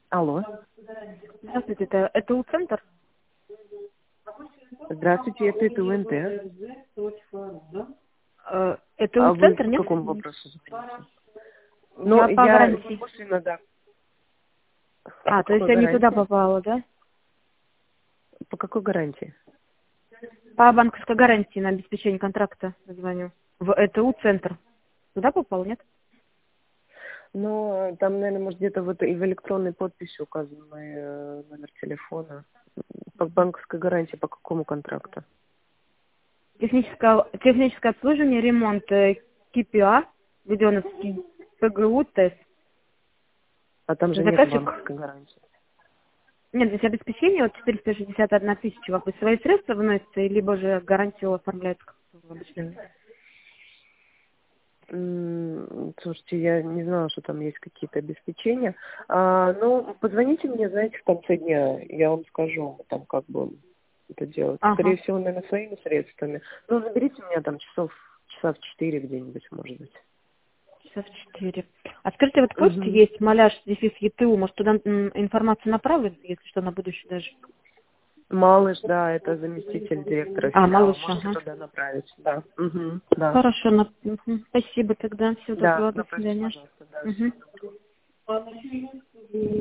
Алло. Здравствуйте, это У-центр? Здравствуйте, это УНТ. Это А вы У-центр, по нет? какому вопросу звоните? Ну, Я по я гарантии. косвенно, да. По То есть какой я не туда гарантии? попала, да? По какой гарантии? По банковской гарантии на обеспечение контракта звоню. Это У-центр. Туда попал, нет? Ну, там, наверное, может, где-то вот и в электронной подписи указан мой номер телефона. По банковской гарантии по какому контракту? Техническое обслуживание, ремонт КПА, Буденовский, ПГУ, ТЭС. А там же нет Заказчик. банковской гарантии. Нет, здесь обеспечение вот 461 тысяча. Как бы свои средства выносятся, либо же гарантию оформляется как обычно. Слушайте, я не знала, что там есть какие-то обеспечения. Ну, позвоните мне, знаете, в конце дня, я вам скажу, там как бы это делать. Скорее Ага. всего, наверное, своими средствами. Ну, наберите меня там часа в 4 где-нибудь, может быть. Часа в 4. А скажите, вот почта Угу. есть, маляш, дефис ЕТУ, может, туда информацию направить, если что, на будущее даже? Малыш, да, это заместитель директора филиала. Малыш, Можете ага. туда направить, да. Угу. Да. Хорошо, спасибо тогда. Всего Да, доброго, до направьте, свидания. пожалуйста, да. Мгм.